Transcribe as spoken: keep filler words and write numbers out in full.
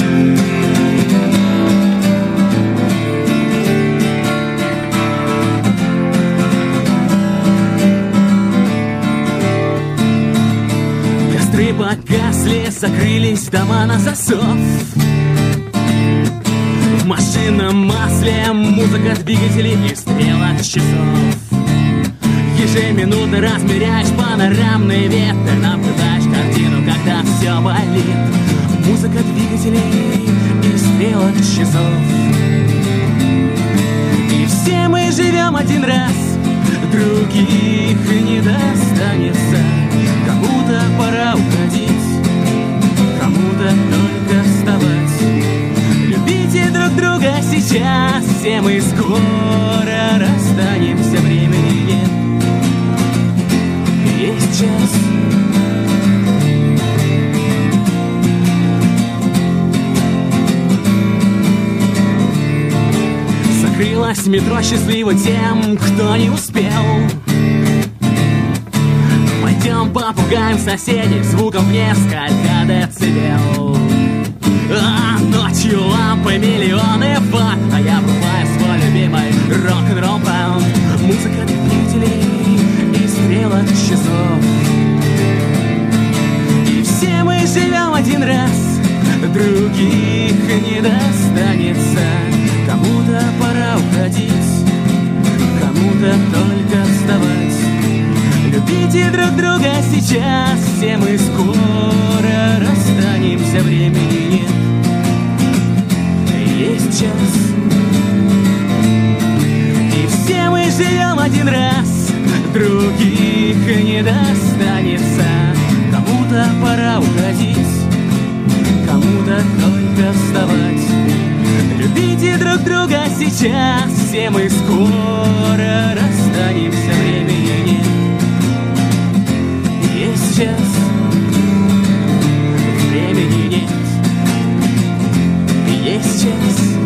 Костры погасли, закрылись дома на засов. В машинном масле музыка двигателей и стрелок часов. Ежеминутно размеряешь панорамный ветер, наблюдаешь картину, когда все болит. Музыка двигателей и стрелок часов. И все мы живем один раз, других не достанется. Кому-то пора уходить, кому-то только вставать. Любите друг друга сейчас, все мы скоро расстанемся, времени нет. Есть час. Закрылось метро счастливо тем, кто не успел. Пойдем попугаем соседей звуком в несколько децибел. А ночью лампы миллионы ватт, а я врубаю свой любимый рок-н-ролл бэнд. Музыка двигателей и стрелок часов. И все мы живем один раз, других не достанется. Кому-то пора уходить, кому-то только вставать. Любите друг друга сейчас, все мы скоро расстанемся, времени нет. Есть час. И все мы живем один раз, других не достанется. Кому-то пора уходить, кому-то только вставать. Любите друг друга сейчас, все мы скоро расстанемся, времени нет. Есть час, времени нет. Есть час.